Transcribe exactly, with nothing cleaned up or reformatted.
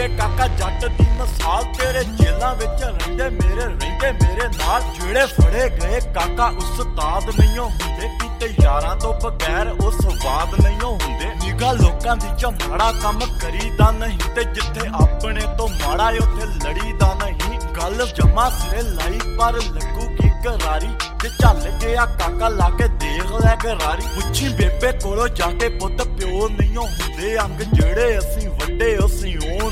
ਵੇ ਕਾਕਾ ਜੱਟ ਦੀ ਮਿਸਾਲ ਤੇਰੇ ਜੇਲਾਂ ਵਿੱਚ ਰਹਿੰਦੇ ਮੇਰੇ ਰਹਿੰਦੇ ਮੇਰੇ ਨਾਲ ਜਿਹੜੇ ਫੜੇ ਗਏ ਕਾਕਾ ਉਸਤਾਦ ਨਹੀਂ ਹੁੰਦੇ ਕੀਤੇ ਯਾਰਾਂ ਤੋਂ ਬਗੈਰ ਉਹ ਸਵਾਦ ਨਹੀਂ ਹੁੰਦੇ ਨਿਗਾ ਲੋਕਾਂ ਦੀ ਚ ਮਾੜਾ ਕੰਮ ਕਰੀਦਾ ਨਹੀਂ ਤੇ ਜਿੱਥੇ ਆਪਣੇ ਤੋਂ ਮਾੜਾ ਉੱਥੇ ਲੜੀਦਾ ਨਹੀਂ ਗੱਲ ਜਮਾ ਸਿਰੇ ਲਾਈ ਪਰ ਲੱਗੂਗੀ ਕਰਾਰੀ ਜੇ ਚੱਲ ਗਿਆ ਕਾਕਾ ਲਾ ਕੇ ਦੇਖ ਲੈ ਗਰਾਰੀ ਪੁੱਛੀ ਬੇਬੇ ਕੋਲੋਂ ਜਾ ਕੇ ਪੁੱਤ ਪਿਓ ਨਹੀਂ ਹੁੰਦੇ ਅੰਗ ਜਿਹੜੇ ਅਸੀਂ ਵੱਡੇ ਅਸੀਂ ਉਹ